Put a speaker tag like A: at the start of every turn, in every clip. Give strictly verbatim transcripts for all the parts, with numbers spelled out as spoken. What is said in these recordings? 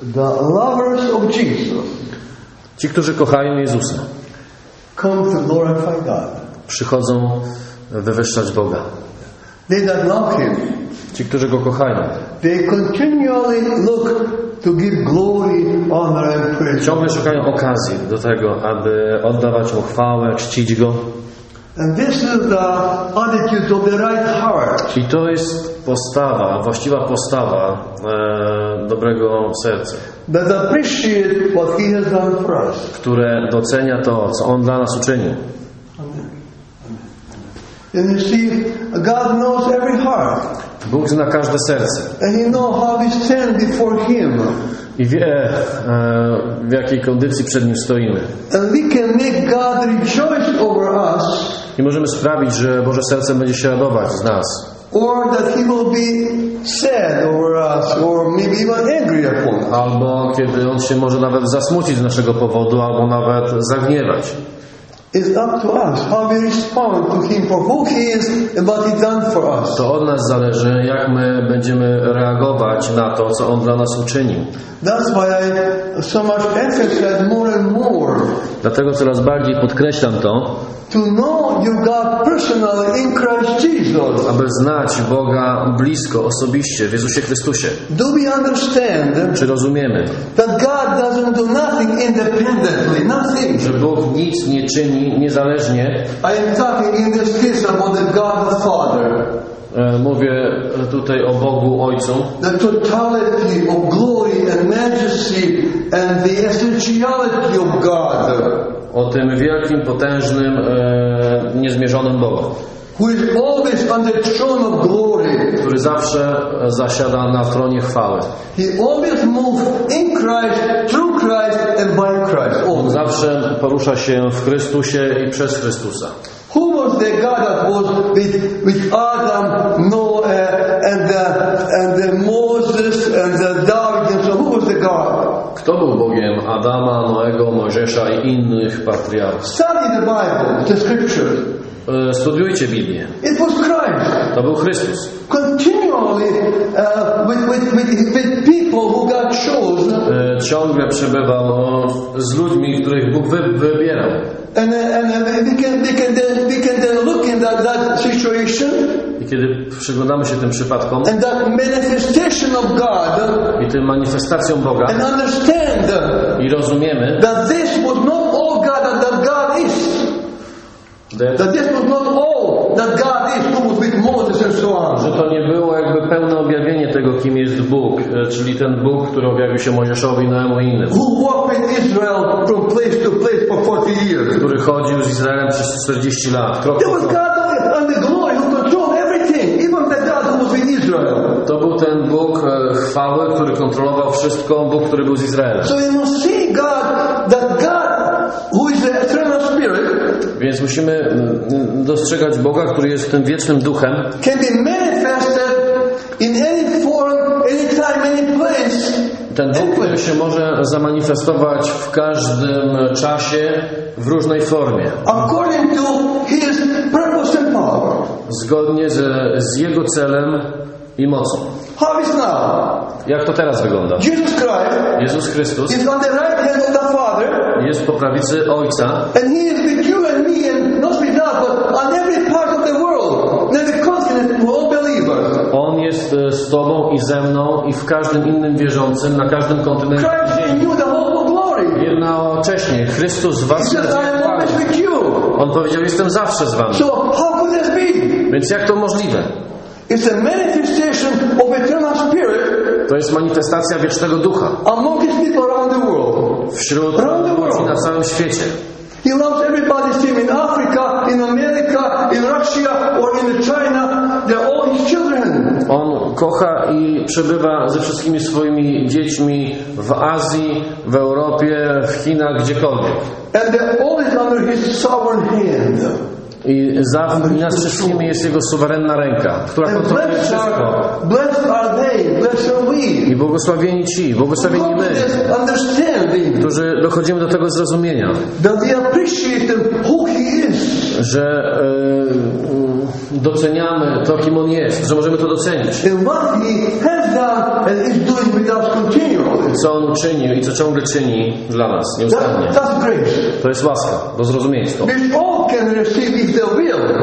A: The lovers of Jesus.
B: Ci, którzy kochają Jezusa,
A: come to glorify God.
B: Przychodzą wywyższać Boga.
A: They that love Him.
B: Ci, którzy Go kochają.
A: They continually look to give glory, honor and praise.
B: Ciągle szukają okazji do tego, aby oddawać Mu chwałę, czcić Go.
A: And this is the attitude of the right heart.
B: I to jest postawa, właściwa postawa e, dobrego serca.
A: That appreciate what He has done for us.
B: Które docenia to, co On dla nas uczynił.
A: Amen. And you see, God knows every heart.
B: Bóg zna każde serce.
A: And He knows how we stand before Him.
B: I wie, e, w jakiej kondycji przed Nim stoimy.
A: And we can make God rejoice over us.
B: I możemy sprawić, że Boże serce będzie się radować z nas.
A: Or that He will be sad over us, or maybe even angry upon us.
B: Albo kiedy On się może nawet zasmucić z naszego powodu, albo nawet zagniewać.
A: It's up to us how we respond to Him for who He is and what He done for us.
B: To od nas zależy, jak my będziemy reagować na to, co On dla nas uczynił.
A: That's why I so much emphasize more and more.
B: Dlatego coraz bardziej podkreślam to,
A: to know your God personally in Christ Jesus.
B: Aby znać Boga blisko, osobiście w Jezusie Chrystusie.
A: Do we understand?
B: Czy rozumiemy?
A: That God doesn't do nothing independently, nothing.
B: Że Bóg nic nie czyni niezależnie.
A: I am talking in this case about the God the Father.
B: Mówię tutaj o Bogu Ojcu.
A: The totality of glory and majesty and the essentiality of God.
B: O tym wielkim, potężnym, e, niezmierzonym Bogu.
A: Who is always on the throne of glory.
B: Który zawsze zasiada na tronie chwały.
A: He always moves in Christ, through Christ and by Christ.
B: On zawsze porusza się w Chrystusie i przez Chrystusa.
A: Who was the God that was with, with Adam, Noah, and the, and the Moses, and the David, and so who was the God?
B: Kto był Bogiem Adama, Noego, Mojżesza i innych patriarchów?
A: Study the Bible, the Scriptures.
B: Studiujcie Biblię.
A: It was Christ.
B: To był Chrystus.
A: Continually uh, with, with, with, with people who God chose.
B: Ciągle przebywał z ludźmi, których Bóg wy, wybierał.
A: And, and uh, we can, we can, then, we can then look in that, that situation.
B: I kiedy przyglądamy się tym przypadkom
A: and that manifestation of God,
B: i tym manifestacją Boga
A: and understand
B: i rozumiemy,
A: that this was not all God that God is.
B: That,
A: that this was not all that God is, who was with Moses and so on.
B: Że to nie było jakby pełne objawienie tego, kim jest Bóg, czyli ten Bóg, który objawił się Mojżeszowi, Noemu i innym.
A: Who walked with Israel from place to place for forty years.
B: Który chodził z Izraelem przez czterdzieści lat. Krok
A: There was God and the glory who controlled everything, even the God who was with Israel.
B: To był ten Bóg chwały, który kontrolował wszystko, Bóg, który był z Izraelem.
A: So you must see God, that God, who is the eternal spirit.
B: Więc musimy dostrzegać Boga, który jest tym wiecznym duchem.
A: Can be manifested in any form, any time, any place.
B: Ten Bóg, który się może zamanifestować w każdym czasie, w różnej formie.
A: According to His purpose and power.
B: Zgodnie ze, z Jego celem i mocą.
A: How is now?
B: Jak to teraz wygląda?
A: Jesus Christ
B: Jezus Chrystus
A: is on the right hand of the Father.
B: Jest po prawicy Ojca.
A: And He is with you and me, and not with us, but on every part of the world, on every continent, to all believers.
B: On jest z Tobą i ze mną i w każdym innym wierzącym, na każdym kontynencie ziemi. Jednocześnie Chrystus z Was. On powiedział, jestem zawsze z Wami.
A: So how could this be?
B: Więc jak to możliwe?
A: It's a manifestation of eternal spirit.
B: To jest manifestacja wiecznego ducha.
A: Among His people around the world.
B: Wśród ludzi na całym świecie.
A: He loves everybody, same in Africa, in America, in Russia, or in China. They're all His children.
B: On kocha i przebywa ze wszystkimi swoimi dziećmi w Azji, w Europie, w Chinach, gdziekolwiek.
A: And they're always under His sovereign hand.
B: I za nas wszystkimi jest Jego suwerenna ręka, która kontroluje wszystko. I błogosławieni ci, błogosławieni my, którzy dochodzimy do tego zrozumienia, że e, doceniamy to, kim On jest, że możemy to docenić.
A: And what He has done and is doing with us continually.
B: Co On uczynił i co ciągle czyni dla nas, nieustannie.
A: That, that's grace.
B: To jest łaska, do zrozumienia.
A: Which all can receive if they will.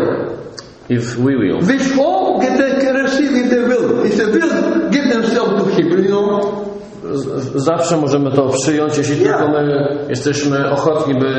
B: If we will.
A: Which all can, they can receive if they will. If they will give themselves to Him, you know.
B: Z- Zawsze możemy to przyjąć, jeśli
A: Yeah.
B: tylko my jesteśmy ochotni, by...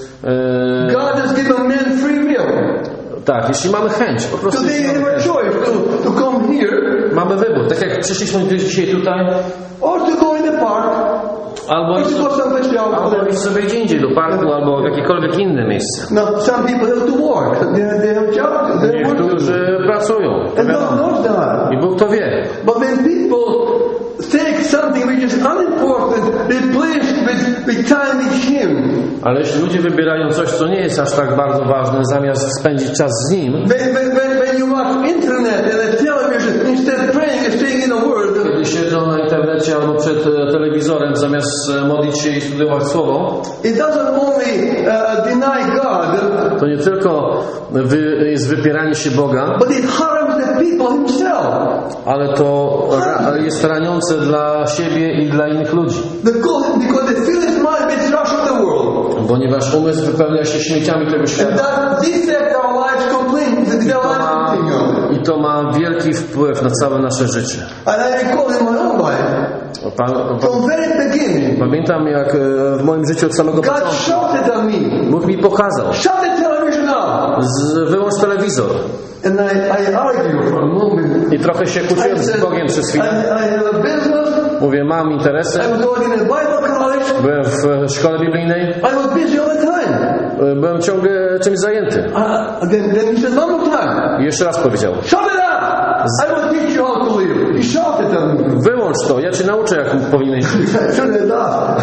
B: E,
A: God has given men free will.
B: tak, jeśli mamy chęć, po prostu
A: So they
B: jeśli
A: have
B: mamy,
A: a
B: chęć.
A: choice to, to come here
B: mamy wybór. Tak jak przyszliśmy gdzieś dzisiaj tutaj,
A: or to go in the park
B: albo
A: or
B: iść,
A: to go someplace else.
B: albo iść sobie gdzie indziej, do parku, albo w jakiekolwiek inne miejsce.
A: Now, some people have to work. They, they have jobs. They have work.
B: Niektórzy pracują, to
A: And God
B: wiadomo.
A: knows that.
B: I Bóg to wie.
A: But when people take something which is unimportant, replace with, with time with Him,
B: Ale jeśli ludzie wybierają coś, co nie jest aż tak bardzo ważne, zamiast spędzić czas z Nim,
A: when, when, when, when you watch internet and a television, instead of praying and staying in the Word,
B: kiedy siedzą na internecie albo przed e, telewizorem, zamiast e, modlić się i studiować Słowo,
A: it doesn't only uh, deny God,
B: to nie tylko wy, jest wypieranie się Boga,
A: but it harms the people Himself.
B: ale to ra, jest raniące dla siebie i dla innych ludzi.
A: Because, because they fill His mind with trash of the world.
B: Ponieważ umysł wypełnia się śmieciami tego
A: And
B: świata.
A: that defect our lives completely. Their
B: To
A: lives
B: ma,
A: continue.
B: I to ma wielki wpływ na całe nasze życie.
A: And I recall in my own life,
B: Pan, pan,
A: from very beginning,
B: pamiętam, jak e, w moim życiu od samego
A: God
B: początku
A: shouted at me,
B: Bóg mi pokazał:
A: shut the television off.
B: z, wyłącz telewizor.
A: And I, I argued for a moment.
B: I trochę się
A: I
B: kłóciłem z
A: said,
B: Bogiem przez
A: I,
B: chwilę.
A: I have a business.
B: Mówię, mam interesy.
A: I was going in a Bible college.
B: Byłem w szkole biblijnej.
A: I was busy all the time.
B: Byłem ciągle czymś zajęty.
A: Uh, then, then he said, one more time.
B: I jeszcze raz powiedział:
A: Shut it up. I will teach you how to live. He shouted at me.
B: wyłącz to, ja cię nauczę, jak powinieneś żyć.
A: Shut it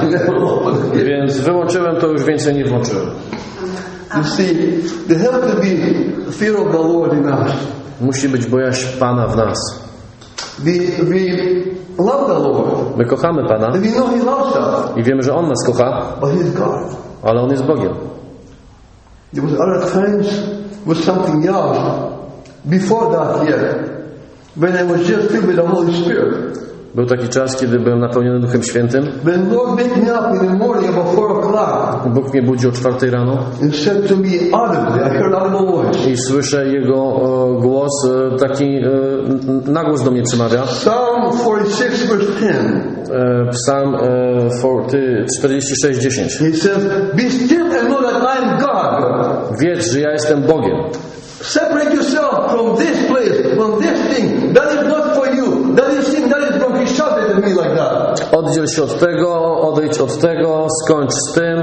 A: up.
B: Więc wyłączyłem to, już więcej nie włączyłem.
A: You see, there has to be fear of the Lord in us.
B: Musi być bojaźń Pana w nas.
A: We, we love the Lord.
B: My kochamy Pana
A: And we know He loves us.
B: i wiemy, że On nas kocha,
A: But He's God.
B: ale On jest Bogiem.
A: There was other times with something else. Before that yet. When I was just filled with the Holy Spirit.
B: Był taki czas, kiedy byłem napełniony Duchem Świętym.
A: When Lord wake me up in the morning about four o'clock
B: Bóg mnie budził o czwartej rano
A: and said to me audibly, I heard audible voice.
B: i słyszę Jego e, głos, e, taki e, na głos do mnie przemawia.
A: Psalm forty-six verse ten.
B: E, Psalm e, czterdzieści sześć dziesięć.
A: He says, be still and know that I am God.
B: Wiedz, że ja jestem Bogiem.
A: Separate yourself from this place, from this thing. That is not for you. That is sin. That is wrong. He shouted at me like that.
B: Oddziel się od tego, odejdź od tego, skończ z tym,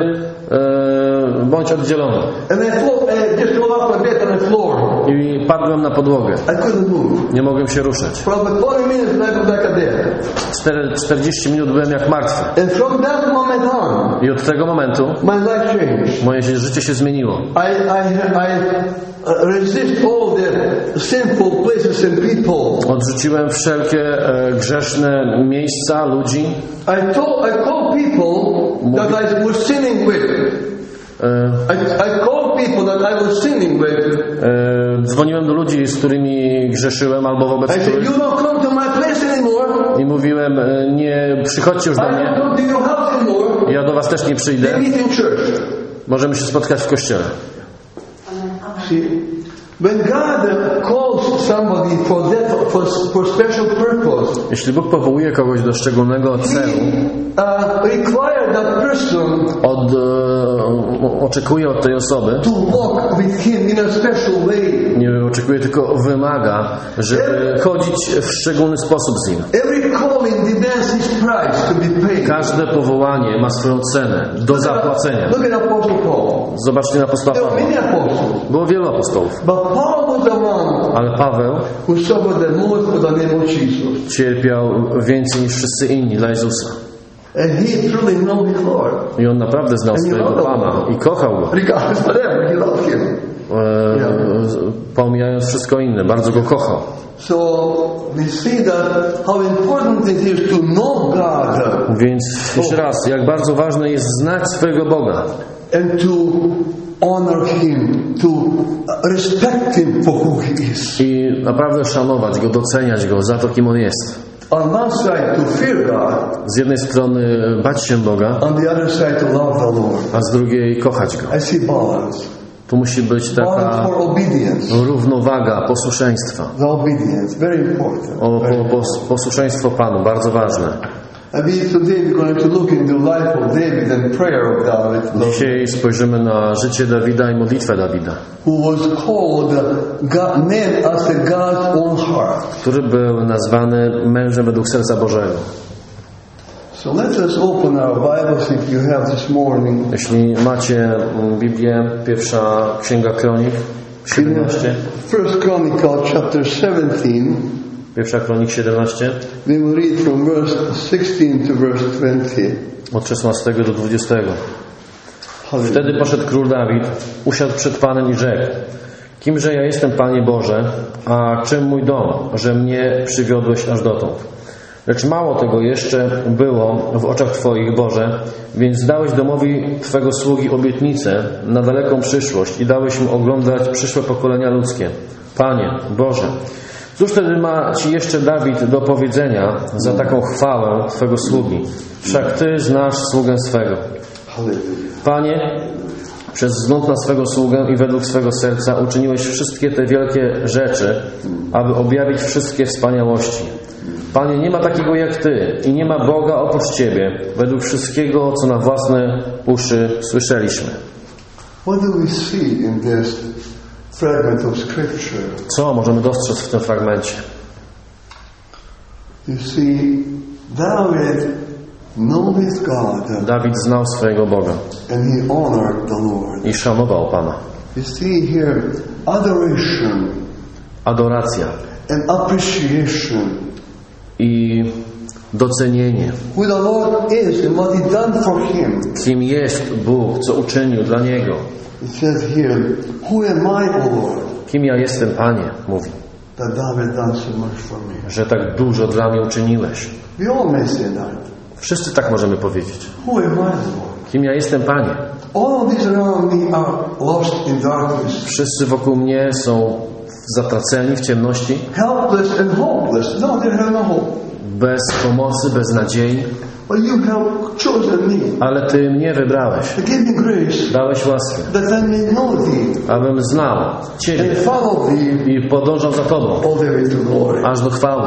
B: e, bądź oddzielony.
A: And I fall, uh, just rolled off my bed on the floor.
B: I padłem na podłogę.
A: I couldn't move.
B: Nie mogłem się ruszać.
A: For about forty minutes, I was like a dead.
B: Cztery- czterdzieści minut byłem jak martwy.
A: And from that moment on,
B: I od tego momentu
A: my life changed.
B: moje życie się zmieniło.
A: I, I, I uh, resist all the sinful places and people.
B: Odrzuciłem wszelkie e, grzeszne miejsca, ludzi.
A: I told, I called people that I was sinning with.
B: E,
A: I, I called people that I was sinning with.
B: e, dzwoniłem do ludzi, z którymi grzeszyłem albo wobec
A: I said,
B: których
A: you don't come to my place anymore.
B: i mówiłem, e, nie przychodźcie już
A: I
B: do
A: don't
B: mnie,
A: come to your house anymore.
B: ja do was też nie przyjdę,
A: They meet in church.
B: możemy się spotkać w kościele.
A: See, when God calls somebody for that, for, for special purpose,
B: Jeśli Bóg powołuje kogoś do szczególnego celu,
A: uh, require that person
B: od, e, oczekuje od tej osoby,
A: to walk with Him in a special way.
B: nie oczekuje, tylko wymaga, żeby chodzić w szczególny sposób z Nim.
A: Every calling demands His price to be paid.
B: Każde powołanie ma swoją cenę do zapłacenia.
A: Look at Apostle Paul.
B: Zobaczcie na apostoła
A: There were
B: Pawła.
A: many apostles,
B: Było wielu apostołów,
A: but Paul was the one
B: ale Paweł
A: who suffered the most for the name of Jesus.
B: cierpiał więcej niż wszyscy inni dla Jezusa.
A: And he truly knew his Lord.
B: I on naprawdę znał swojego Pana i kochał Go,
A: Regardless of whatever, he loved Him.
B: e, pomijając wszystko inne, bardzo Go kochał.
A: So we see that how important it is to know God.
B: Więc jeszcze raz, jak bardzo ważne jest znać swojego Boga.
A: and to honor Him, to respect Him for who He is.
B: I naprawdę szanować Go, doceniać Go za to, kim On jest.
A: On one side to fear God,
B: Z jednej strony bać się Boga,
A: on the other side to love the Lord.
B: a z drugiej kochać Go.
A: I see balance.
B: Tu musi być
A: Balance
B: taka
A: for obedience.
B: równowaga posłuszeństwa.
A: The obedience, very important.
B: O,
A: Very
B: po, pos, posłuszeństwo Panu, bardzo ważne.
A: I mean, today we're going to look into the life of David and prayer of David,
B: Dzisiaj spojrzymy na życie Dawida i modlitwę Dawida,
A: who was called, God, named after God's own heart.
B: który był nazwany mężem według serca Bożego.
A: So let us open our Bibles if you have this morning.
B: Jeśli macie Biblię, pierwsza Księga Kronik, siedemnaście,
A: First Chronicle chapter seventeen.
B: pierwsza Kronik siedemnaście,
A: We will read from verse sixteen to verse twenty.
B: od szesnastego do dwudziestego.
A: Hallelujah.
B: Wtedy poszedł król Dawid, usiadł przed Panem i rzekł: Kimże ja jestem, Panie Boże, a czym mój dom, że mnie przywiodłeś aż dotąd? Lecz mało tego jeszcze było w oczach Twoich, Boże, więc dałeś domowi Twego sługi obietnicę na daleką przyszłość i dałeś mu oglądać przyszłe pokolenia ludzkie. Panie, Boże, cóż wtedy ma Ci jeszcze Dawid do powiedzenia za taką chwałę Twego sługi? Wszak Ty znasz sługę swego.
A: Hallelujah.
B: Panie, przez wzgląd na swego sługę i według swego serca uczyniłeś wszystkie te wielkie rzeczy, aby objawić wszystkie wspaniałości. Panie, nie ma takiego jak Ty i nie ma Boga oprócz Ciebie, według wszystkiego, co na własne uszy słyszeliśmy.
A: What do we see in this fragment of Scripture?
B: Co możemy dostrzec w tym fragmencie?
A: You see, David knoweth God
B: Dawid znał swojego Boga
A: and he honored the Lord.
B: i szanował Pana.
A: You see here adoration
B: Adoracja
A: and appreciation.
B: i docenienie.
A: Who the Lord is and what He done for him.
B: Kim jest Bóg, co uczynił dla Niego.
A: It says here, who am I, O Lord,
B: Kim ja jestem, Panie, mówi,
A: that David done so much for me.
B: że tak dużo dla mnie uczyniłeś.
A: We all may say that.
B: Wszyscy tak możemy powiedzieć.
A: Who am I, Lord?
B: Kim ja jestem, Panie?
A: All of these around me are lost in darkness.
B: Wszyscy wokół mnie są zatraceni w ciemności,
A: Helpless and hopeless. No, they have no hope.
B: bez pomocy, bez nadziei,
A: But you have chosen me.
B: ale Ty mnie wybrałeś.
A: To give me grace
B: Dałeś łaskę,
A: that I may know Thee
B: abym znał
A: and
B: Ciebie
A: follow Thee
B: i podążał za Tobą,
A: all the way to glory.
B: aż do chwały.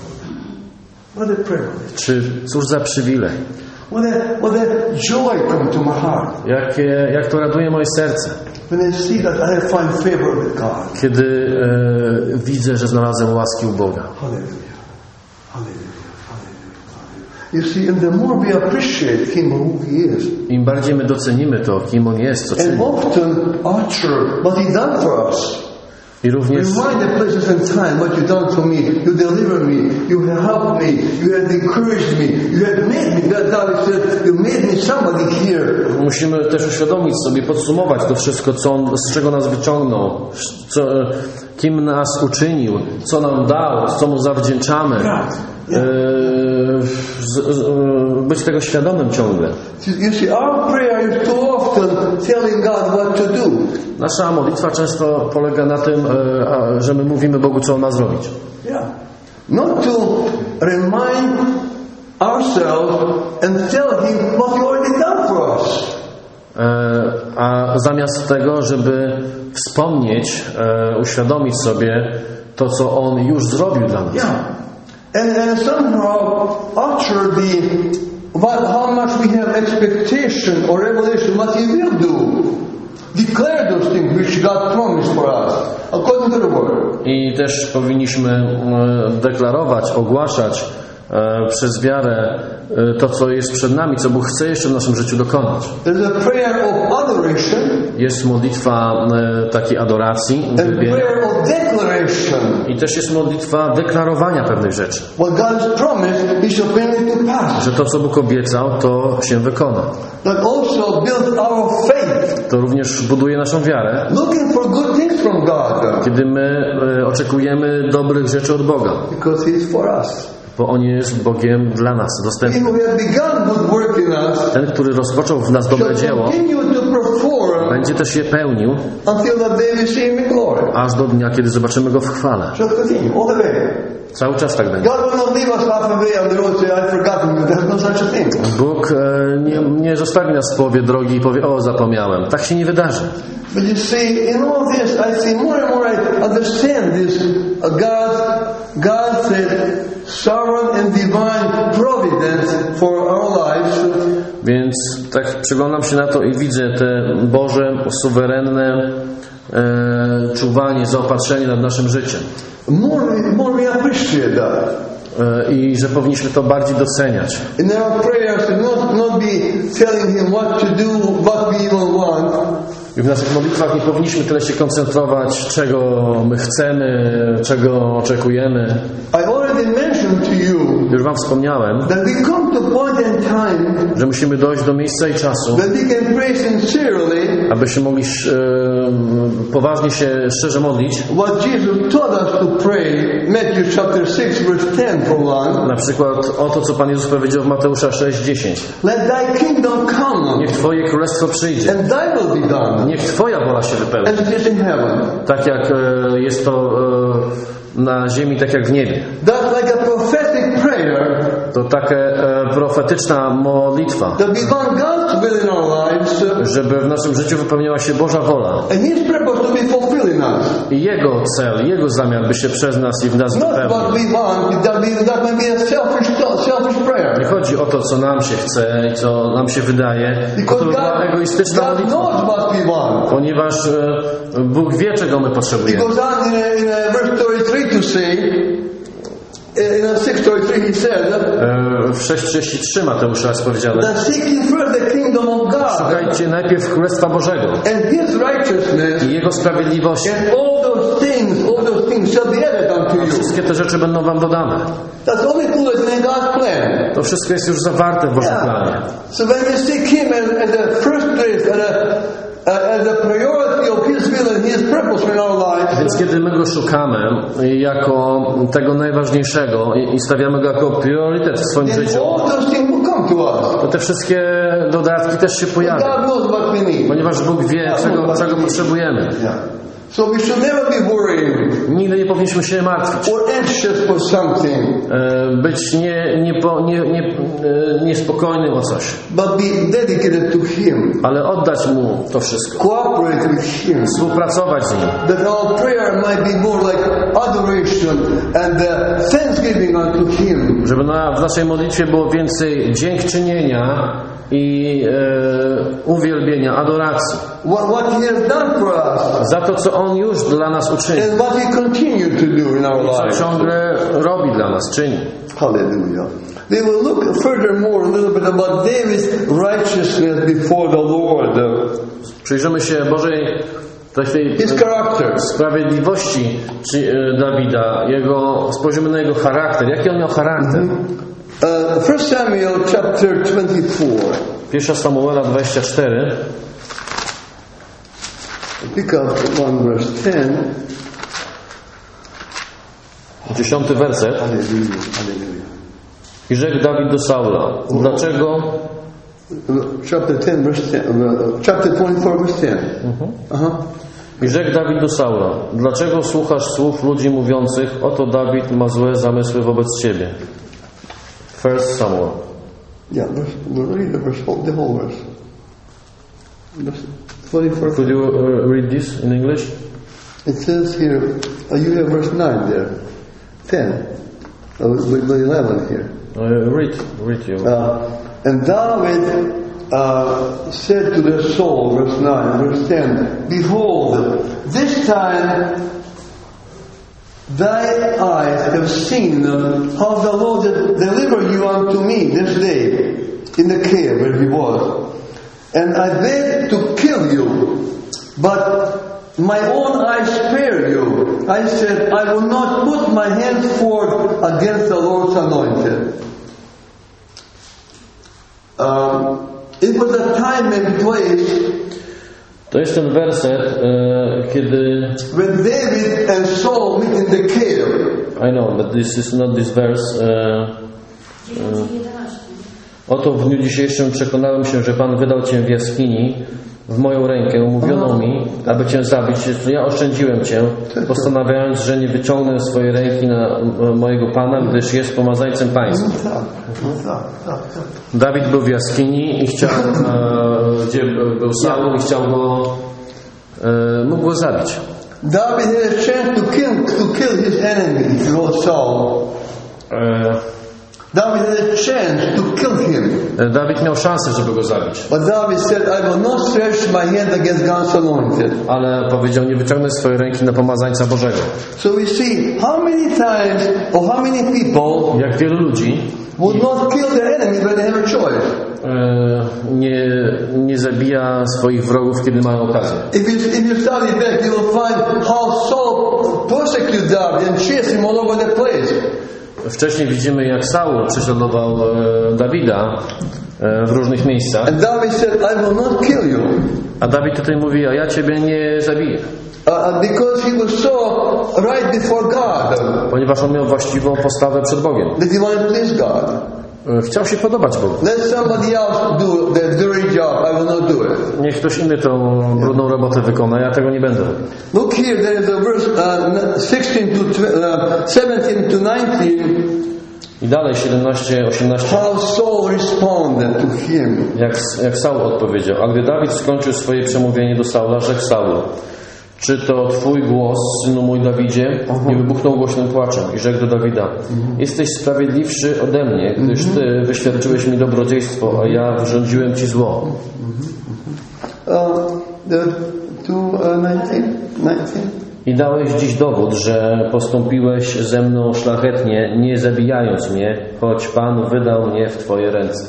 A: What a privilege.
B: Czy cóż za przywilej.
A: What a, what a joy come to my heart
B: Jakie, jak to raduje moje serce,
A: when I see that I find favor with God.
B: kiedy e, widzę, że znalazłem łaski u Boga.
A: Hallelujah. Hallelujah. Hallelujah. You see, and the more we appreciate Him who He is,
B: Im bardziej my docenimy to, kim On jest, co
A: and
B: czyni.
A: often utter what He done for us.
B: I również
A: Remind the places and time what you done for me. You delivered me. You helped me. You had encouraged me. You had made me. God, David said, you made me somebody here.
B: musimy też uświadomić sobie, podsumować to wszystko, co on, z czego nas wyciągnął, co, kim nas uczynił, co nam dał, co Mu zawdzięczamy. E, z, z, być tego świadomym ciągle.
A: You see, our prayer is too often telling God what to do.
B: Nasza modlitwa często polega na tym, e, a, że my mówimy Bogu, co On ma zrobić.
A: Yeah. Not to remind ourselves and tell Him what He already done for us.
B: E, a zamiast tego, żeby wspomnieć, e, uświadomić sobie to, co On już zrobił dla nas.
A: Yeah. And, and somehow utter the what, how much we have expectation or revelation what He will do. Declare those things which God promised for us according to the Word.
B: I też powinniśmy e, deklarować, ogłaszać e, przez wiarę e, to, co jest przed nami, co Bóg chce jeszcze w naszym życiu dokonać.
A: There's a prayer of adoration
B: Jest modlitwa e, takiej adoracji,
A: and
B: uwielbienia.
A: prayer of declaration.
B: I też jest modlitwa deklarowania pewnych rzeczy.
A: What God has promised, He shall bring it to pass.
B: Że to, co Bóg obiecał, to się wykona.
A: That also builds our faith.
B: To również buduje naszą wiarę,
A: Looking for good things from God.
B: kiedy my e, oczekujemy dobrych rzeczy od Boga.
A: Because He is for us.
B: Bo On jest Bogiem dla nas,
A: He
B: dostępny.
A: who has begun good work in us
B: Ten, który rozpoczął w nas dobre
A: shall
B: dzieło,
A: continue to perform
B: będzie też je pełnił,
A: until the day we see Him in glory.
B: aż do dnia, kiedy zobaczymy Go w chwale.
A: Just continue, all the way.
B: Cały czas tak będzie.
A: God will not leave us halfway on the road and say, I've forgotten you. There's no such a thing.
B: Bóg e, nie, nie zostawi nas w połowie drogi i powie, o, zapomniałem. Tak się nie wydarzy.
A: But you see, in all this, I see more and more I understand this. Uh, God, God said, sovereign and divine providence for our lives.
B: Więc tak przyglądam się na to i widzę te Boże, suwerenne e, czuwanie, zaopatrzenie nad naszym życiem.
A: More, more we appreciate that.
B: E, I że powinniśmy to bardziej doceniać.
A: In our prayers, not, not be telling Him what to do, what we even want.
B: I w naszych modlitwach nie powinniśmy tyle się koncentrować, czego my chcemy, czego oczekujemy.
A: I already mentioned to you
B: Już Wam wspomniałem,
A: that we come to point in time
B: że musimy dojść do miejsca i czasu,
A: that we can pray sincerely
B: abyśmy mogli e, poważnie się szczerze modlić.
A: what Jesus taught us to pray. Matthew chapter six verse ten for one.
B: Na przykład o to, co Pan Jezus powiedział w Mateusza sześć dziesięć.
A: Let thy kingdom come
B: Niech Twoje królestwo przyjdzie.
A: and thy will be done
B: Niech Twoja wola się wypełni.
A: as it is in heaven.
B: Tak jak e, jest to e, na ziemi, tak jak w niebie.
A: That's like a prophetic prayer
B: To taka e, profetyczna modlitwa,
A: that we want God's will in our lives
B: żeby w naszym życiu wypełniała się Boża wola
A: and His purpose to be fulfilled in us.
B: i Jego cel, Jego zamiar, by się przez nas i w nas
A: Not what
B: wypełnił.
A: we want, that, we, that may be a selfish thought, selfish
B: Nie
A: prayer.
B: chodzi o to, co nam się chce i co nam się wydaje, bo
A: Because
B: to by była
A: God,
B: egoistyczna
A: God
B: modlitwa,
A: knows what we want.
B: ponieważ e, Bóg wie, czego my
A: He
B: potrzebujemy.
A: goes on in, a, in a verse thirty-three to say, in a six thirty-three he says,
B: E, W sześć trzydzieści trzy Mateusza jest powiedziane:
A: that seek ye first the kingdom of God
B: szukajcie najpierw Królestwa Bożego
A: and His righteousness,
B: i Jego sprawiedliwości.
A: and all those things, all those things shall be added unto you.
B: Wszystkie te rzeczy będą wam dodane.
A: That's all included in God's plan.
B: To wszystko jest już zawarte w Bożym planie.
A: So when we seek Him as, as a first place, as a, as a priority of His will and His purpose in our lives,
B: Więc kiedy my Go szukamy jako tego najważniejszego i stawiamy Go jako priorytet w swoim
A: then
B: życiu,
A: all those things will come to us.
B: to te wszystkie dodatki też się pojawią.
A: God knows what we need.
B: Ponieważ Bóg wie, czego, czego potrzebujemy.
A: Yeah. So we should never be worrying
B: Nigdy nie powinniśmy się martwić.
A: or anxious for something,
B: E, Być nie, nie, po- nie, nie, e, niespokojnym o coś.
A: but be dedicated to Him.
B: Ale oddać Mu to wszystko.
A: Cooperate with Him.
B: Współpracować z Nim.
A: That our prayer might be more like adoration and uh, thanksgiving unto Him.
B: Żeby na, w naszej modlitwie było więcej dziękczynienia i e, uwielbienia, adoracji.
A: What, what He has done for us
B: Za to, co On już dla nas uczynił.
A: and what He continue to do in our
B: Co
A: lives.
B: ciągle robi dla nas, czyni.
A: Hallelujah. We will look furthermore a little bit about David's righteousness before the Lord.
B: Przyjrzymy się Bożej tej
A: His character.
B: sprawiedliwości czy, e, Dawida, jego, spojrzymy na jego charakter. Jaki on miał charakter?
A: Uh, First Samuel chapter twenty-four.
B: Pierwsza Samuela dwadzieścia cztery.
A: Pick up one verse ten.
B: Dziesiąty werset.
A: Hallelujah. Hallelujah.
B: I rzekł Dawid do Saula: dlaczego,
A: Chapter ten, verse ten. Uh, chapter twenty-four, verse ten. Uh-huh.
B: i rzekł Dawid do Saula: dlaczego słuchasz słów ludzi mówiących, oto Dawid ma złe zamysły wobec ciebie? First Samuel.
A: Yeah, verse, we'll read the verse, the whole verse. Verse twenty-four.
B: Could you uh, read this in English?
A: It says here, uh, you have verse nine there. ten. Uh, with, with eleven here.
B: Uh, read, read you.
A: Uh, and David uh, said to the soul, verse nine, verse ten, behold, this time thy eyes have seen how the Lord did deliver you unto me this day in the cave where he was. And I begged to kill you, but my own eyes spare you. I said, I will not put my hands forth against the Lord's anointed. Um, it was a time and place
B: To jest ten werset, e, kiedy
A: when David and Saul meet in the cave.
B: I know, but this is not this verse. E, e, Oto w dniu dzisiejszym przekonałem się, że Pan wydał Cię w jaskini w moją rękę, umówiono mi, aby Cię zabić, to ja oszczędziłem Cię, postanawiając, że nie wyciągnę swojej ręki na mojego Pana, gdyż jest pomazańcem Pańskim. Dawid był w jaskini i chciał, e, gdzie był Saul i chciał go, e, mógł go zabić.
A: David had a chance to kill, to kill his enemy, if you know Saul.
B: E,
A: David had a chance to kill him.
B: Dawid miał szansę, żeby go zabić.
A: But David said, I will not stretch my hand against God's anointed.
B: Ale powiedział, nie wyciągnę swojej ręki na pomazańca Bożego.
A: So we see how many times or how many people
B: Jak wielu ludzi
A: would not kill their enemy when they have a choice.
B: e, nie, nie zabija swoich wrogów, kiedy mają okazję.
A: If you, if you study back, you will find how Saul persecuted David and chased him all over the place.
B: Wcześniej widzimy, jak Saul prześladował e, Dawida e, w różnych miejscach.
A: And David said, I will not kill you.
B: A Dawid tutaj mówi, a ja Ciebie nie zabiję.
A: Uh, because he was so right before God.
B: Ponieważ on miał właściwą postawę przed Bogiem.
A: That he wanted to please God.
B: E, Chciał się podobać Bogu.
A: Let somebody else do the dirty job. I will not do it.
B: Niech ktoś inny tą brudną robotę wykona, ja tego nie będę.
A: Look here, there is a verse uh, sixteen to uh, seventeen to nineteen.
B: I dalej siedemnaście, osiemnaście.
A: How Saul responded to him.
B: Jak, jak Saul odpowiedział. A gdy Dawid skończył swoje przemówienie do Saula, rzekł Saul: czy to Twój głos, synu mój Dawidzie? I wybuchnął głośnym płaczem i rzekł do Dawida: jesteś sprawiedliwszy ode mnie, gdyż Ty wyświadczyłeś mi dobrodziejstwo, a ja wyrządziłem Ci zło.
A: Uh, the, to, uh, nineteen, nineteen.
B: I dałeś dziś dowód, że postąpiłeś ze mną szlachetnie, nie zabijając mnie, choć Pan wydał mnie w Twoje ręce.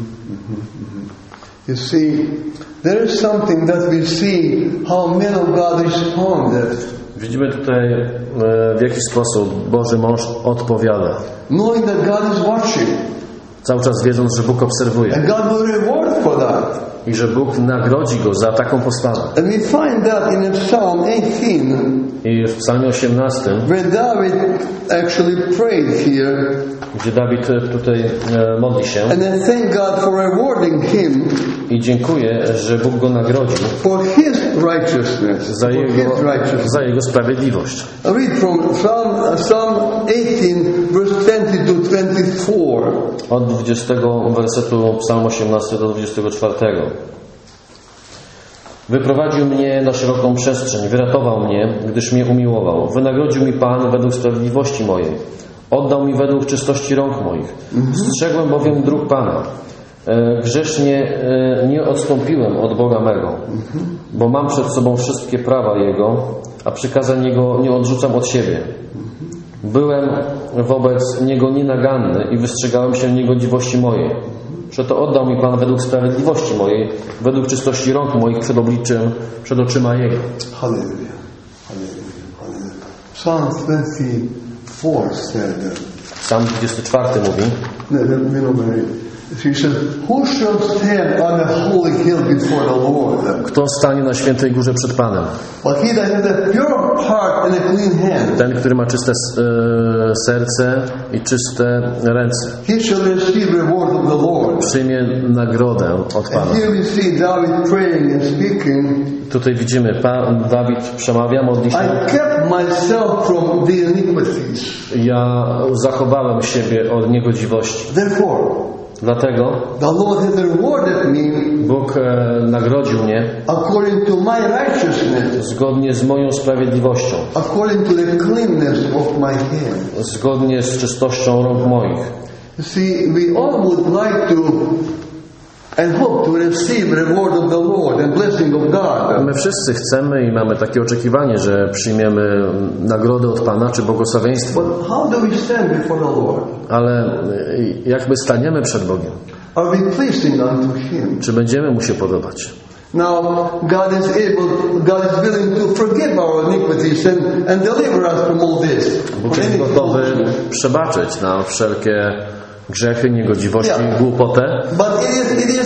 A: You see, there is something that we see how men of God responded.
B: Widzimy tutaj, e, w jaki sposób Boży mąż odpowiada.
A: Knowing that God is watching.
B: Cały czas wiedząc, że Bóg obserwuje.
A: And God will reward for that.
B: I że Bóg nagrodzi go za taką postawę.
A: And we find that in Psalm eighteen.
B: I w Psalmie osiemnastym,
A: When David actually prayed here.
B: gdzie Dawid tutaj e, modli się.
A: And then thank God for rewarding him.
B: I dziękuję, że Bóg go nagrodził
A: For his righteousness.
B: za
A: For
B: jego,
A: his righteousness.
B: za jego sprawiedliwość.
A: I read from Psalm, Psalm eighteen, verse twenty to twenty-four.
B: Od dwudziestego wersetu Psalm osiemnasty do dwudziestego czwartego. Wyprowadził mnie na szeroką przestrzeń, wyratował mnie, gdyż mnie umiłował. Wynagrodził mi Pan według sprawiedliwości mojej. Oddał mi według czystości rąk moich. Strzegłem bowiem dróg Pana. E, Grzesznie e, nie odstąpiłem od Boga mego, bo mam przed sobą wszystkie prawa Jego, a przykazań Jego nie odrzucam od siebie. Byłem wobec Niego nienaganny i wystrzegałem się niegodziwości mojej. Przeto oddał mi Pan według sprawiedliwości mojej, według czystości rąk moich przed obliczem, przed oczyma Jego.
A: Hallelujah. Hallelujah. Hallelujah. Psalm twenty-four said,
B: Psalm dwudziesty czwarty mówi,
A: he said, who shall stand on the holy hill before the Lord?
B: kto stanie na świętej górze przed Panem?
A: But he that has a pure heart and a clean hand,
B: Ten, który ma czyste e, serce i czyste ręce,
A: he shall receive reward of the Lord.
B: przyjmie nagrodę od Pana.
A: And here we see David praying and speaking.
B: Tutaj widzimy, Pan Dawid przemawia, modli się.
A: I kept myself from the iniquities.
B: Ja zachowałem siebie od niegodziwości.
A: Therefore,
B: Dlatego
A: the Lord has rewarded me
B: Bóg e, nagrodził mnie
A: according to my righteousness,
B: zgodnie z moją sprawiedliwością,
A: according to the cleanness of my hand.
B: zgodnie z czystością rąk moich.
A: You see, we all would like to and hope to receive reward of the Lord and blessing of God.
B: My wszyscy chcemy i mamy takie oczekiwanie, że przyjmiemy nagrodę od Pana czy błogosławieństwo.
A: But how do we stand before the Lord?
B: Ale jak my staniemy przed Bogiem?
A: Are we pleasing unto Him?
B: Czy będziemy Mu się podobać?
A: Now, God is able, God is willing to forgive our iniquities and, and deliver us from all this.
B: Bóg jest gotowy przebaczyć nam wszelkie grzechy, niegodziwości,
A: Yeah.
B: głupotę.
A: But it is, it is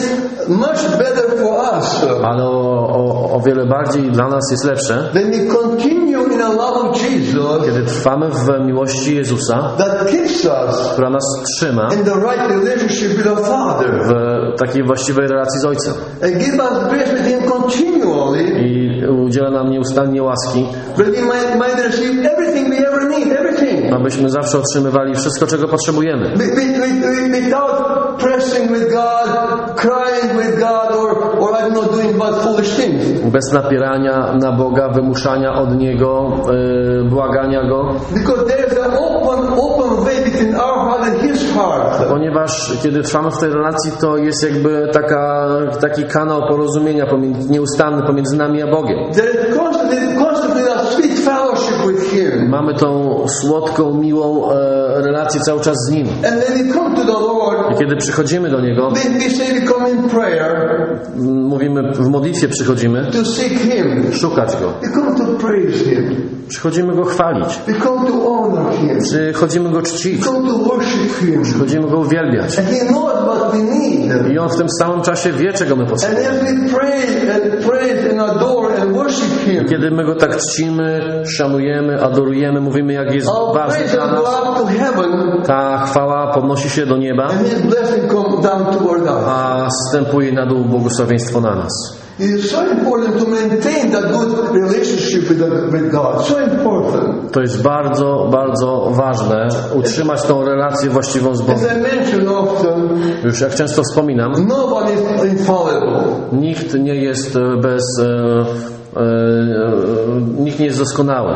A: much better for us
B: ale o, o, o wiele bardziej dla nas jest lepsze,
A: when we continue in the love of Jesus
B: kiedy trwamy w miłości Jezusa,
A: that keeps us
B: która nas trzyma
A: in the right relationship with our Father
B: w takiej właściwej relacji z Ojcem
A: and give us grace with Him continually,
B: i udziela nam nieustannie łaski,
A: that we might, might receive everything we ever need, everything.
B: abyśmy zawsze otrzymywali wszystko, czego potrzebujemy.
A: Wi- wi- wi- Without pressing with God, crying with God, or, or I'm not doing bad foolish things.
B: Bez napierania na Boga, wymuszania od Niego, yy, błagania Go,
A: Because there is an open, open way between our heart and His heart.
B: ponieważ kiedy trwamy w tej relacji, to jest jakby taka, taki kanał porozumienia pomiędzy, nieustanny pomiędzy nami a Bogiem.
A: There is constantly, constantly a sweet fellowship with Him.
B: Mamy tą słodką, miłą e, relację cały czas z Nim.
A: And when we come to the Lord,
B: I kiedy przychodzimy do Niego,
A: we, we say we come in prayer
B: mówimy, w modlitwie przychodzimy,
A: to seek Him.
B: szukać Go.
A: We come to praise Him.
B: Przychodzimy Go chwalić.
A: We come to honor Him.
B: Przychodzimy Go czcić.
A: We come to worship Him.
B: Przychodzimy Go uwielbiać.
A: And He knows what we need.
B: I On w tym samym czasie wie, czego my
A: And
B: potrzebujemy.
A: as we pray and praise and adore and worship Him,
B: Kiedy my Go tak czcimy, szanujemy, adorujemy, mówimy, jak jest
A: our
B: ważny
A: praise
B: dla
A: will go
B: nas,
A: up to heaven,
B: ta chwała podnosi się do nieba,
A: and His blessing come down toward us.
B: a zstępuje na dół błogosławieństwo na nas.
A: It is so important to maintain that good relationship with, the, with God. So important.
B: To jest bardzo, bardzo ważne, utrzymać tą relację właściwą z
A: As
B: Bogiem.
A: I mentioned often,
B: Już jak często wspominam,
A: no one is infallible.
B: nikt nie jest bez, e, e, e, nikt nie jest doskonały.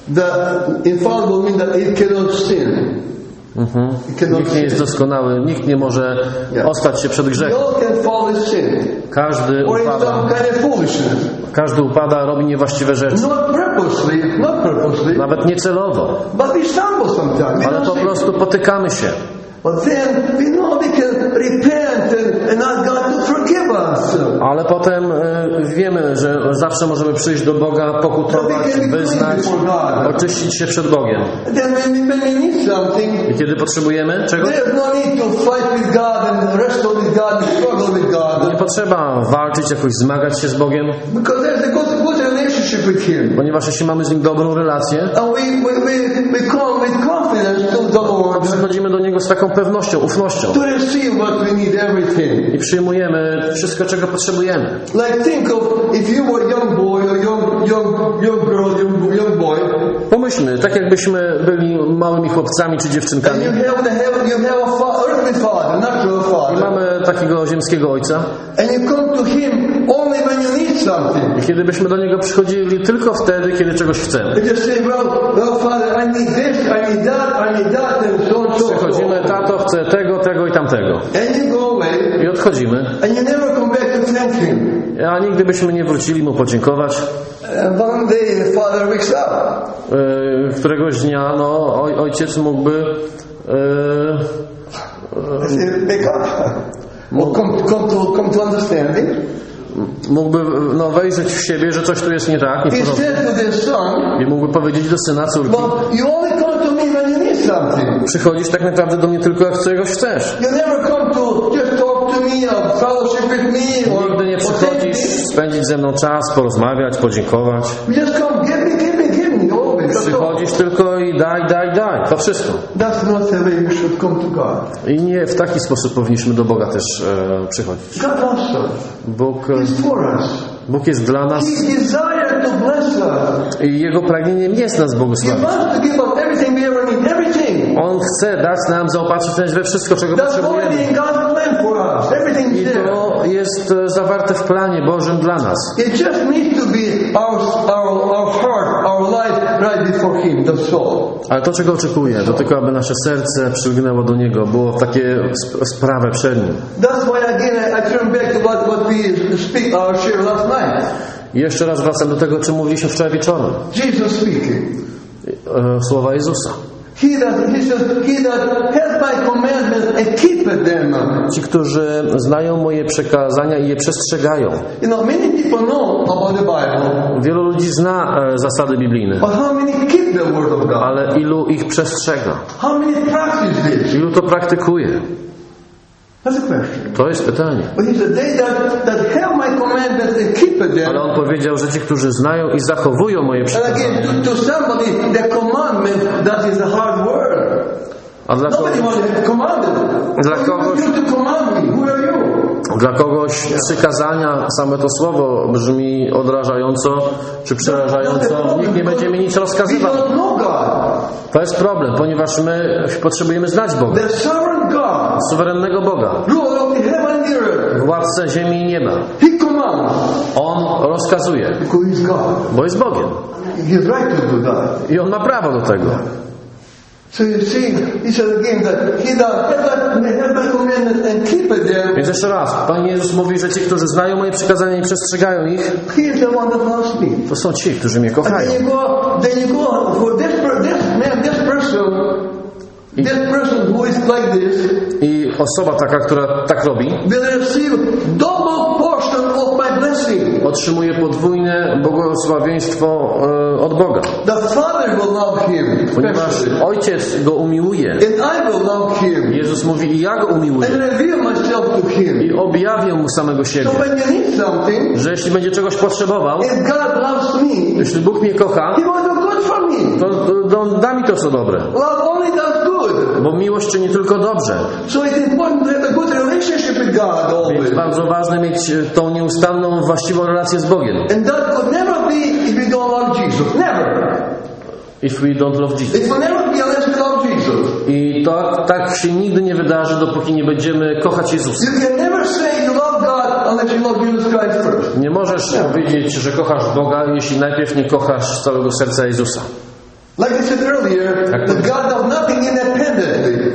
A: The infallible means that it cannot sin.
B: Mhm.
A: It cannot
B: Nikt nie jest
A: sin.
B: doskonały, nikt nie może ostać się przed
A: We
B: grzechem.
A: all can fall in sin.
B: Każdy
A: Or in some
B: upada,
A: kind of foolishness.
B: każdy upada, robi niewłaściwe rzeczy.
A: Not purposely, not purposely,
B: Nawet niecelowo,
A: but we stumble sometimes. We
B: ale
A: don't
B: po
A: see.
B: prostu potykamy się.
A: But then we know we can repent and, and ask God to forgive us.
B: Ale potem e, wiemy, że zawsze możemy przyjść do Boga, pokutować, wyznać, oczyścić się przed Bogiem.
A: And then when we, when we need something,
B: I kiedy potrzebujemy czegoś,
A: there's no need to fight with God and wrestle with God and struggle with God.
B: nie potrzeba walczyć, jakoś zmagać się z Bogiem,
A: Because there's a good, good relationship with Him.
B: ponieważ jeśli mamy z Nim dobrą relację,
A: And we, we, we, we come with confidence to the Lord
B: przychodzimy do Niego z taką pewnością, ufnością
A: to receive what we need, everything.
B: i przyjmujemy wszystko, czego potrzebujemy.
A: Like think of if you were a young boy or young, young, young girl, young, young boy,
B: Pomyślmy, tak jakbyśmy byli małymi chłopcami czy
A: and
B: dziewczynkami
A: you have, the, have, you have a fa- earthly father, natural
B: i
A: father,
B: mamy takiego ziemskiego ojca
A: and you come to Him only when you need something.
B: i kiedy byśmy do Niego przychodzili tylko wtedy, kiedy czegoś chcemy.
A: And just say, well, well, Father, I need this, I need that, I need that, and so on, so on.
B: Przychodzimy, tato, chcę tego, tego i tamtego.
A: And you go away,
B: I odchodzimy.
A: and you never come back to thank Him.
B: A nigdy byśmy nie wrócili Mu podziękować.
A: And one day the Father wakes up.
B: Yy, Któregoś dnia no, oj, ojciec mógłby yy,
A: I say, wake up. Or come, come, to, come to understanding.
B: mógłby no, wejrzeć w siebie, że coś tu jest nie tak, nie w
A: He
B: porządku.
A: said to the son,
B: I mógłby powiedzieć do syna, córki,
A: but you only come to me when you need something.
B: przychodzisz tak naprawdę do mnie tylko jak czegoś chcesz.
A: You never come to just talk to me or fellowship with me or,
B: Nigdy nie
A: or thank
B: przychodzisz
A: me.
B: spędzić ze mną czas, porozmawiać, podziękować.
A: You just come, give me, give me, give me, always. That's all.
B: Przychodzisz tylko i daj, daj, daj. To wszystko.
A: That's not the way you should come to God.
B: I nie w taki sposób powinniśmy do Boga też e, przychodzić.
A: God loves us.
B: Bóg, e,
A: He's for us.
B: Bóg jest dla nas
A: He desires to bless us.
B: i Jego pragnieniem jest nas
A: He
B: błogosławić.
A: wants to give us everything we ever need, everything.
B: On chce dać nam zaopatrzyć we wszystko, czego
A: That's already
B: potrzebujemy.
A: in God's plan for us. Everything
B: I
A: is there.
B: to jest e, zawarte w planie Bożym dla nas.
A: It just needs to be our, our, our heart, our life right before Him, that's all.
B: Ale to, czego oczekuję, to tylko, aby nasze serce przylgnęło do Niego, było w takie sp- sprawę przed Nim.
A: That's why again I, I turn back to what, what we speak, our share last night.
B: I jeszcze raz wracam do tego, o czym mówiliśmy wczoraj wieczorem.
A: Jesus speaking.
B: E, Słowa Jezusa.
A: He that, he says, he that has my commandments and keepeth them.
B: Ci, którzy znają moje przekazania i je przestrzegają.
A: You know, many people know about the Bible,
B: Wielu ludzi zna e, zasady biblijne,
A: but how many keep the word of God?
B: ale ilu ich przestrzega?
A: How many practice this?
B: Ilu to praktykuje?
A: That's a question.
B: To jest pytanie.
A: But he said, they that, that have my commandments and keep it them.
B: Ale on powiedział, że ci, którzy znają i zachowują moje
A: And
B: przykazania.
A: again, to, to somebody, the commandment, that is a hard word.
B: A dla, ko-
A: Nobody wants to command it.
B: Dla kogoś-
A: You to command me. Who are you?
B: dla kogoś przykazania, same to słowo brzmi odrażająco czy przerażająco. Nikt nie będzie mi nic
A: We
B: rozkazywał.
A: don't know God.
B: To jest problem, ponieważ my potrzebujemy znać Boga.
A: The sovereign God,
B: Suwerennego Boga.
A: ruler of the heaven and the earth.
B: Władcę ziemi i nieba.
A: He commands
B: On rozkazuje,
A: because he's God.
B: bo jest Bogiem.
A: He's right to do that.
B: I On ma prawo do tego.
A: So you see, he said again that he that have my commandments and keep it them.
B: Więc jeszcze raz, Pan Jezus mówi, że ci, którzy znają moje przykazania i przestrzegają ich,
A: He is the one that loves me.
B: to są ci, którzy mnie
A: And
B: kochają.
A: then you go, then you go for this, per- this man, this person, this person who is like this
B: I osoba taka, która tak robi,
A: will receive double portion of my blessing.
B: otrzymuje podwójne błogosławieństwo e, od Boga.
A: The Father will love him,
B: Ponieważ
A: especially,
B: Ojciec go umiłuje.
A: and I will love him,
B: Jezus mówi, i ja go umiłuję.
A: and reveal myself to him.
B: I objawię mu samego siebie.
A: So when you need something,
B: Że jeśli będzie czegoś potrzebował,
A: if God loves me,
B: jeśli Bóg mnie kocha,
A: He will do good for me.
B: to, to, to On da mi to, co dobre.
A: Love only does good.
B: Bo miłość czyni tylko dobrze.
A: So it's important to have a good relationship with God
B: Więc
A: always.
B: bardzo ważne mieć e, tą nieustanną, właściwą relację z Bogiem.
A: And that could never be if we don't love Jesus. Never.
B: If we don't love Jesus.
A: It will never be unless we love Jesus.
B: I to, tak się nigdy nie wydarzy, dopóki nie będziemy kochać Jezusa.
A: You can never say you love God unless you love Jesus Christ first.
B: Nie możesz powiedzieć, że kochasz Boga, jeśli najpierw nie kochasz z całego serca Jezusa.
A: Like I said earlier, that God does nothing independently.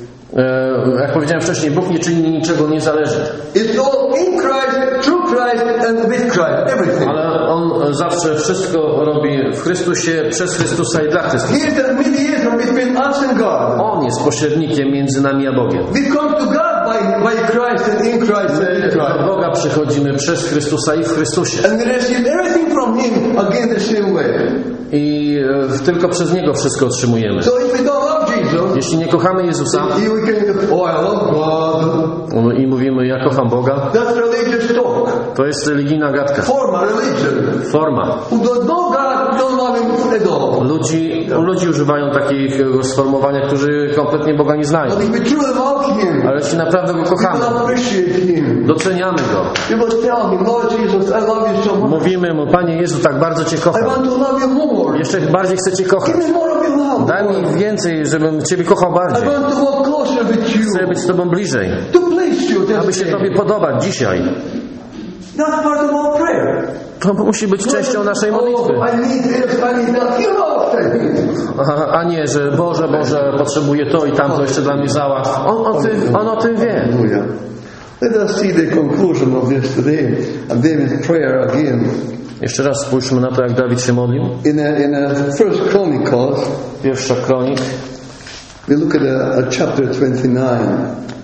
B: E, jak powiedziałem wcześniej, Bóg nie czyni niczego niezależnie.
A: It's all in Christ, through Christ, and with Christ. Everything.
B: Ale On zawsze wszystko robi w Chrystusie, przez Chrystusa i dla Chrystusa.
A: He is the mediator between us and God.
B: On jest pośrednikiem między nami a Bogiem.
A: We come to God by, by Christ and in Christ and in
B: Do
A: Christ.
B: Boga przychodzimy przez Chrystusa i w Chrystusie.
A: And we receive everything from Him again the same way.
B: I e, tylko przez Niego wszystko otrzymujemy.
A: So if we don't love Jesus,
B: Jeśli nie kochamy Jezusa
A: here we can, oh, I love God.
B: i mówimy, ja kocham Boga,
A: That's religious talk.
B: to jest religijna gadka.
A: Forma, religion.
B: Forma.
A: Who don't know God, don't love Him at all.
B: Ludzi, ludzi używają takiego sformułowania, którzy kompletnie Boga nie znają.
A: But if we truly love Him,
B: Ale jeśli naprawdę Go
A: we
B: kochamy,
A: will appreciate Him.
B: doceniamy Go,
A: We will tell Him, Lord Jesus, I love You so much.
B: mówimy Mu, Panie Jezu, tak bardzo Cię
A: I
B: kocham.
A: want to love You more.
B: Jeszcze bardziej chcę Cię kochać.
A: Give me more of Your love.
B: Daj mi więcej, żebym Ciebie kochał
A: I
B: bardziej.
A: want to walk closer with You.
B: Chcę być z Tobą bliżej,
A: To please You. That's
B: aby się
A: it.
B: Tobie podobać dzisiaj.
A: That's part of our prayer.
B: To musi być częścią naszej modlitwy.
A: Oh, I need this, I need that. You know what I mean.
B: A, a nie, że Boże, Boże, potrzebuję to i tamto jeszcze dla mnie załatw. On o tym, on o tym wie.
A: Hallelujah. Let us see the conclusion of this today. And David's prayer again.
B: Jeszcze raz spójrzmy na to, jak Dawid się modlił.
A: In a, in a First Chronicles,
B: Pierwsza Kronik,
A: we look at a, a chapter twenty-nine.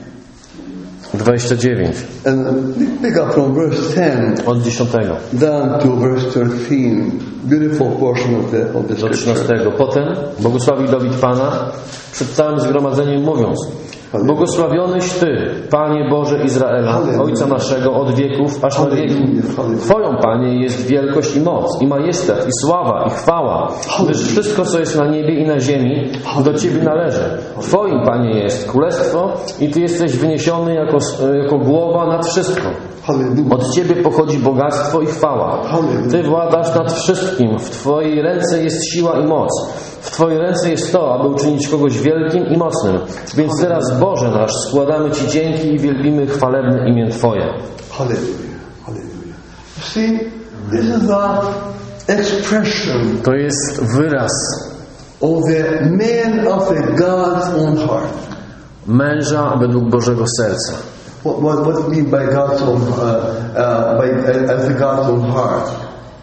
B: dwadzieścia dziewięć,
A: And pick up from verse ten
B: od dziesiątego
A: down to verse thirteen. Beautiful portion of the, of the
B: do
A: scripture.
B: trzynastego. Potem błogosławił Dawid Pana przed całym zgromadzeniem, mówiąc: Błogosławionyś Ty, Panie Boże Izraela, Ojca naszego od wieków aż na wieki. Twoją, Panie, jest wielkość i moc, i majestat, i sława, i chwała, gdyż wszystko, co jest na niebie i na ziemi, do Ciebie należy. Twoim, Panie, jest królestwo i Ty jesteś wyniesiony jako, jako głowa nad wszystko.
A: Hallelujah.
B: Od Ciebie pochodzi bogactwo i chwała. Ty władasz nad wszystkim. W Twojej ręce jest siła i moc. W Twojej ręce jest to, aby uczynić kogoś wielkim i mocnym. Więc teraz, Boże nasz, składamy Ci dzięki i wielbimy chwalebne imię Twoje.
A: Hallelujah. Hallelujah. See, this is the expression
B: To jest wyraz
A: of the man after God's own heart.
B: męża według Bożego serca.
A: What, what, what do you mean by God's own, uh, uh, by, as a God's own heart?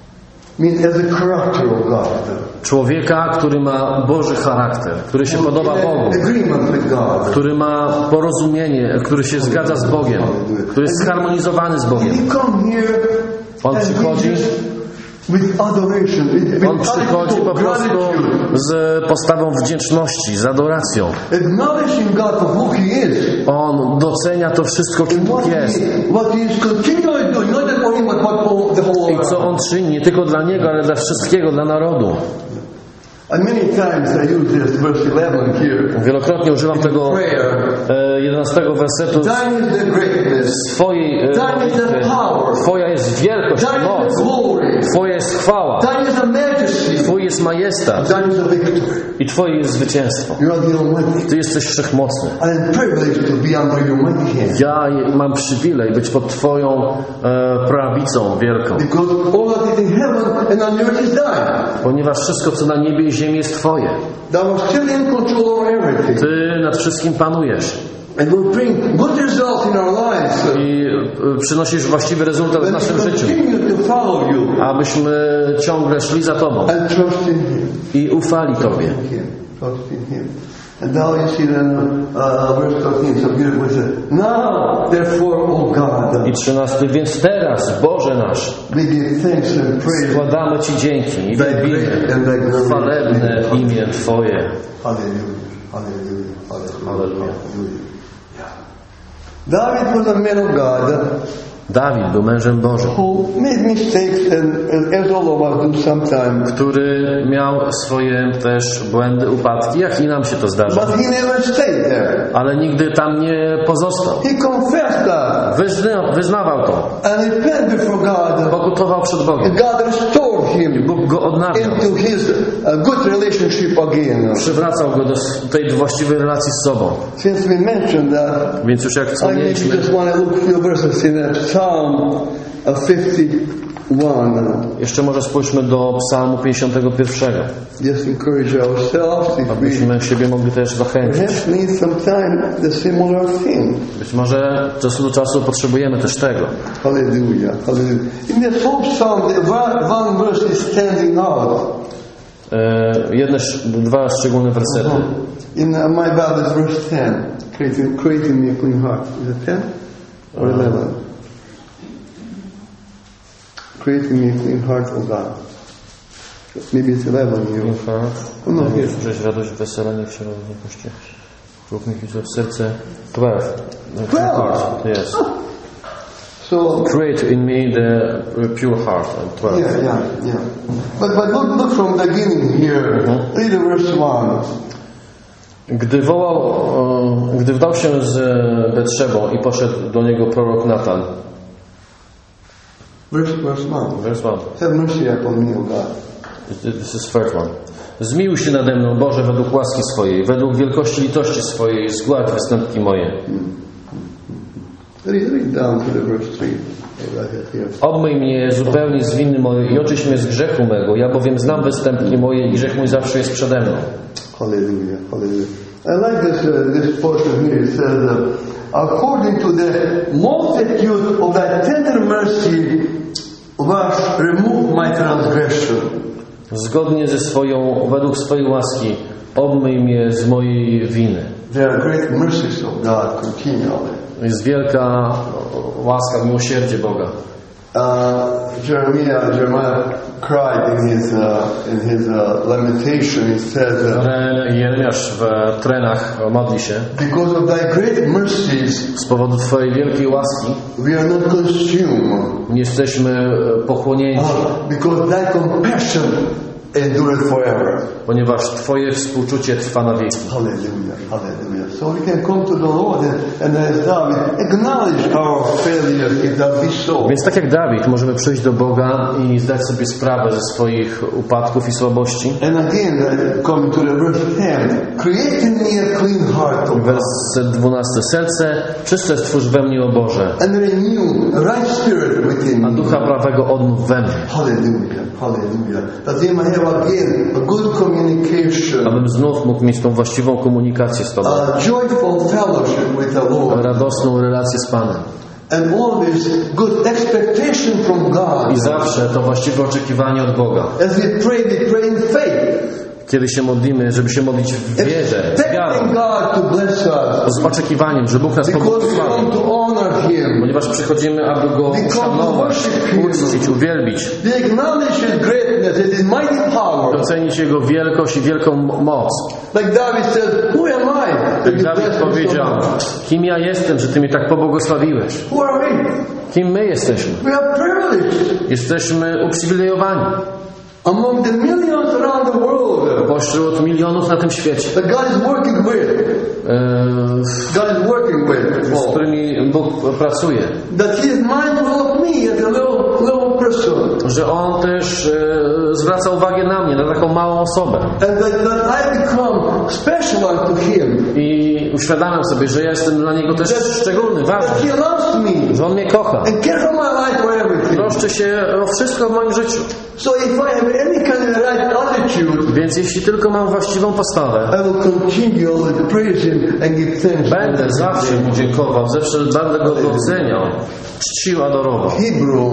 A: I mean, as a character of God.
B: Człowieka, który ma Boży charakter, który się podoba Bogu,
A: Agreement with God.
B: który ma porozumienie, który się zgadza z Bogiem, który jest zharmonizowany z Bogiem.
A: You come here
B: On
A: and we
B: przychodzi
A: just with adoration, with, with
B: On przychodzi po prostu z postawą wdzięczności, z adoracją.
A: acknowledging God for who He is.
B: On docenia to wszystko, kim Bóg jest.
A: What He is continually doing, not just for Him, but for the whole
B: I
A: world.
B: co On czyni, nie tylko dla Niego, ale dla wszystkiego, dla narodu.
A: And many times I use this verse eleven here.
B: Wielokrotnie używam tego e, jedenastego wersetu.
A: Thine is the greatness.
B: Twojej e,
A: Thine is the power.
B: Twoja jest wielkość,
A: Thine is
B: moc.
A: the glory.
B: Twoja jest chwała.
A: Thine is the majesty.
B: Twój jest majestat.
A: Thine is the victory.
B: I Twoje jest zwycięstwo.
A: You are the Almighty.
B: Ty jesteś wszechmocny.
A: I am privileged to be under your mighty hand.
B: Ja mam przywilej być pod Twoją e, prawicą wielką.
A: Because all that is in heaven and on earth is thine.
B: Ponieważ wszystko, co na niebie i ziemi, jest Twoje.
A: Thou art still in control over everything.
B: Ty nad wszystkim panujesz.
A: And will bring good results in our lives.
B: I e, przynosisz właściwy rezultat w naszym życiu.
A: Continue to follow you
B: Abyśmy ciągle szli za Tobą
A: and trust in Him.
B: i ufali Tobie.
A: Him. Trust in Him. And now you see then uh, verse thirteen, so beautiful. It says, now therefore, O God,
B: I trzynasty. Więc teraz, Boże nasz,
A: we give thanks and praise.
B: składamy Ci dzięki i
A: Thy great
B: wielbimy
A: and thy glorious
B: chwalebne
A: name.
B: imię Twoje.
A: Hallelujah. Hallelujah. Hallelujah.
B: Hallelujah.
A: Hallelujah. David was a man of God
B: Dawid był mężem Bożym,
A: who made mistakes, and, and as all of us do sometimes.
B: który miał swoje też błędy, upadki, jak i nam się to zdarza.
A: But he never stayed there.
B: Ale nigdy tam nie pozostał.
A: He confessed that
B: Wyzna, wyznawał to.
A: and repented before God.
B: Pokutował przed Bogiem.
A: God restored him
B: Bóg go odnawiał.
A: into his uh, good relationship again.
B: Przywracał go do tej właściwej relacji z sobą.
A: Since we mentioned that,
B: Więc już jak
A: I maybe
B: wspomnieliśmy,
A: just want to look a few verses in that Psalm uh, fifty-one.
B: jeszcze może spójrzmy do Psalmu pięćdziesiątego pierwszego.
A: Just encourage ourselves if we
B: Abyśmy siebie mogli też zachęcić.
A: perhaps need some time the similar thing.
B: Być może z czasu do czasu potrzebujemy też tego.
A: Hallelujah, hallelujah. In the whole psalm, the one one verse is standing out.
B: E, jedne, dwa szczególne wersety.
A: In uh, my Bible, it's verse ten. Creating, creating me a clean heart. Is it ten or eleven? Creating me a clean heart, O God. Maybe it's eleven here. Oh, no, here.
B: Żeś radość, wesele, niech się rozpuści. Rób mi w serce. Twelve.
A: Twelve.
B: Yes.
A: So,
B: Create in me the pure heart. Twelve.
A: yeah, yeah, yeah. But, but look, look from the beginning here. Read the verse one.
B: Gdy wołał, e, gdy wdał się z Betrzebą i poszedł do niego prorok Natan.
A: Verse, verse one.
B: Verse one.
A: Have mercy upon me, O God.
B: This is first one. Zmiłuj się nade mną, Boże, według łaski swojej, według wielkości litości swojej, zgładź występki moje.
A: Read, read down to the verse three.
B: Obmyj mnie zupełnie z winy mojej i oczyść mnie z grzechu mego, ja bowiem znam występki moje i grzech mój zawsze jest przede mną.
A: Hallelujah, hallelujah. I like this, uh, this portion here. It says, uh, according to the multitude of thy tender mercy, was remove my transgression.
B: Zgodnie ze swoją, według swojej łaski, obmyj mnie z mojej winy.
A: There are great mercies of God continually.
B: Jest wielka łaska, miłosierdzie Boga.
A: Uh, Jeremiah, Jeremiah cried in his uh, in his uh, lamentation. He says, uh,
B: Jeremiasz w trenach modli się.
A: because of thy great mercies,
B: Z powodu Twojej wielkiej łaski
A: we are not consumed.
B: nie jesteśmy pochłonięci,
A: Uh, because thy compassion endureth forever.
B: ponieważ Twoje współczucie trwa na wieki.
A: Hallelujah, hallelujah. So we can come to the Lord and, and as David acknowledge our failure if that be so.
B: Więc tak jak Dawid możemy przyjść do Boga i zdać sobie sprawę ze swoich upadków i słabości.
A: And again, uh, coming to the verse ten, create in me a clean heart, O God,
B: Werset dwunasty. Serce czyste stwórz we mnie, o Boże,
A: and renew a right spirit within
B: a
A: me.
B: ducha prawego odnów we mnie.
A: Hallelujah, hallelujah. That they may have again a good communication,
B: Abym znów mógł mieć tą właściwą komunikację z Tobą.
A: a joyful fellowship with the Lord,
B: Radosną relację z Panem.
A: and always good expectation from God.
B: I zawsze to właściwe oczekiwanie od Boga.
A: As we pray, we pray in faith,
B: Kiedy się modlimy, żeby się modlić w wierze, z
A: expecting
B: wiarą,
A: God to bless us,
B: z oczekiwaniem, że Bóg nas
A: because we
B: pobłogosławi.
A: come to honor Him.
B: Ponieważ przychodzimy, aby Go uszanować, uczcić, uwielbić.
A: They acknowledge His greatness and His mighty power.
B: Docenić Jego wielkość i wielką moc.
A: Like David says, who am I?
B: Jak Dawid powiedział, kim ja jestem, że Ty mnie tak pobłogosławiłeś?
A: Who are we?
B: Kim my jesteśmy?
A: We are privileged.
B: Jesteśmy uprzywilejowani.
A: Among the millions around the world.
B: Pośród milionów na tym świecie.
A: That God is working with. God is working with.
B: Z którymi Bóg pracuje.
A: That He is mindful of me as a little, little person.
B: Że On też e, zwraca uwagę na mnie, na taką małą osobę.
A: And that, that I become special unto Him.
B: I uświadamiam sobie, że ja jestem dla Niego też szczególny, ważny.
A: That He loves me.
B: Że On mnie kocha.
A: And cares for my life for everything.
B: Troszczy się o wszystko w moim życiu.
A: So if I have any kind of right attitude,
B: więc jeśli tylko mam właściwą postawę,
A: I will continue to praise Him and give thanks.
B: Będę zawsze Mu dziękował, zawsze będę Go doceniał, czcił, adorował.
A: Hebrew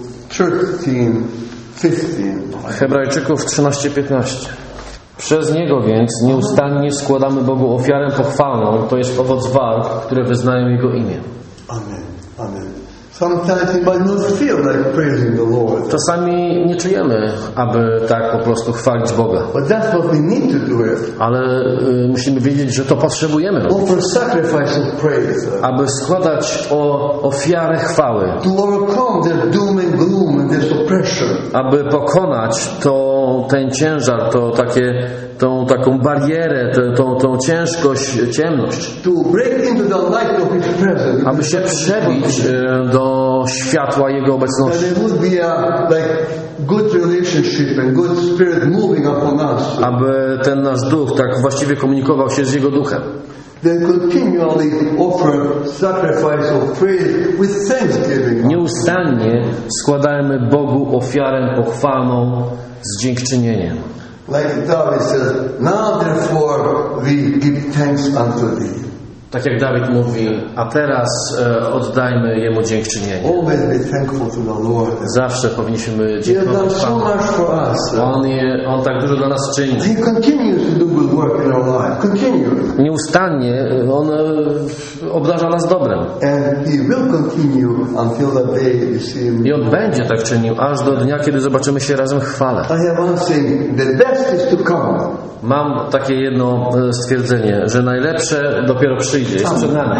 A: thirteen fifteen.
B: Hebrajczyków trzynaście piętnaście. Przez Niego więc nieustannie składamy Bogu ofiarę pochwalną, to jest owoc walk, które wyznają Jego imię.
A: Amen. Amen. Sometimes we might not feel like praising the Lord.
B: Czasami nie czujemy, aby tak po prostu chwalić Boga.
A: But that's what we need to do it.
B: Ale y, musimy wiedzieć, że to potrzebujemy.
A: Offer sacrifice of praise.
B: Aby składać o ofiarę chwały.
A: To overcome their doom and gloom and their oppression.
B: Aby pokonać to, ten ciężar, to takie, tą taką barierę, tę, tą, tą ciężkość, ciemność.
A: To break into the light of His presence.
B: Aby się przebić y, do światła Jego obecności.
A: And it would be a like good relationship and good spirit moving upon us.
B: Aby ten nasz duch tak właściwie komunikował się z Jego duchem.
A: Then continually offer sacrifice of praise with thanksgiving.
B: Nieustannie składajmy Bogu ofiarę pochwalną z dziękczynieniem.
A: Like David says, now therefore we give thanks unto Thee.
B: Tak jak Dawid mówi, a teraz e, oddajmy Jemu dziękczynienie.
A: Always be thankful to the Lord.
B: Zawsze powinniśmy
A: He has
B: dziękować
A: done so
B: Panu.
A: much for us.
B: On, je, on tak dużo dla nas czyni.
A: He continues to do good work in our life. Continues.
B: Nieustannie On e, obdarza nas dobrem.
A: And He will continue until the day we see Him.
B: I On będzie tak czynił, aż do dnia, kiedy zobaczymy się razem w chwale.
A: I have one saying, the best is to come.
B: Mam takie jedno e, stwierdzenie, że najlepsze dopiero przyjdzie, jest przed nami.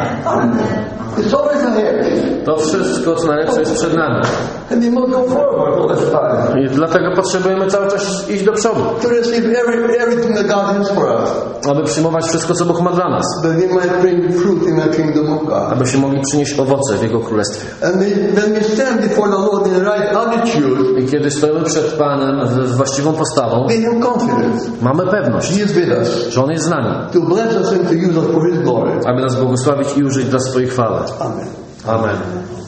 A: It's always ahead.
B: To wszystko, co najlepsze, jest przed nami.
A: And we must go forward all the time.
B: I dlatego potrzebujemy cały czas iść do przodu,
A: To receive every, everything that God has for us.
B: aby przyjmować wszystko, co Bóg ma dla nas.
A: That we might bring fruit in the kingdom of God.
B: Abyśmy mogli przynieść owoce w Jego Królestwie.
A: And we, when we stand before the Lord in the right attitude,
B: I kiedy stoimy przed Panem z właściwą postawą,
A: we have confidence.
B: mamy pewność,
A: He is with us.
B: że On jest z nami,
A: To bless us and to use us for His glory.
B: aby nas błogosławić i użyć dla swojej chwały.
A: Amen.
B: Amen.